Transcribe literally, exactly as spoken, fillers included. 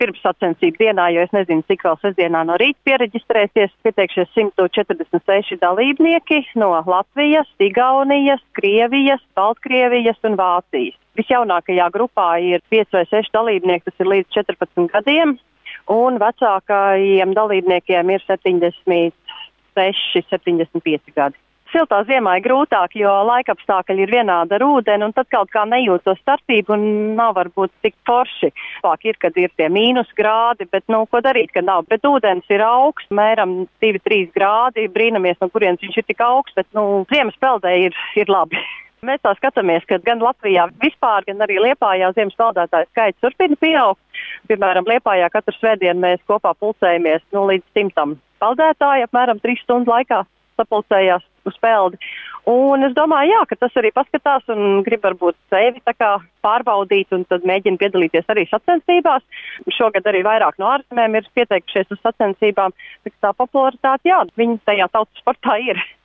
pirms sacensību dienā, jo es nezinu, cik vēl sestdienā no rīta piereģistrēsies. Pieteikšies simt četrdesmit seši dalībnieki no Latvijas, Igaunijas, Krievijas, Baltkrievijas un Vācijas. Visjaunākajā grupā ir pieci vai seši dalībnieki, tas ir līdz četrpadsmit gadiem, un vecākajiem dalībniekiem ir septiņdesmit seši, septiņdesmit pieci gadi. Siltā ziemā ir grūtāk, jo laikapstākļi ir vienāda ar ūdeni, un tad kaut kā nejūt to starpību un nav varbūt tik forši. Labāk ir, kad ir tie mīnus grādi, bet, nu, ko darīt, kad nav. Bet ūdens ir augsts, mēram divi trīs grādi, brīnamies, no kurienes viņš ir tik augsts, bet, nu, ziemas peldē ir, ir labi. Mēs tā skatāmies, ka gan Latvijā vispār, gan arī Liepājā ziemas peldētāju skaits turpina pieaugt. Piemēram, Liepājā katru svētdienu mēs kopā pulcējamies nu, līdz simtam peldētāju, apmēram trīs stundu laikā sapulcējās uz peldi. Un es domāju, jā, ka tas arī paskatās un grib varbūt sevi tā kā pārbaudīt un tad mēģina piedalīties arī sacensībās. Šogad arī vairāk no ārzemēm ir pieteikušies uz sacensībām, tā, tā popularitāte, jā, viņi tajā tautas sportā ir.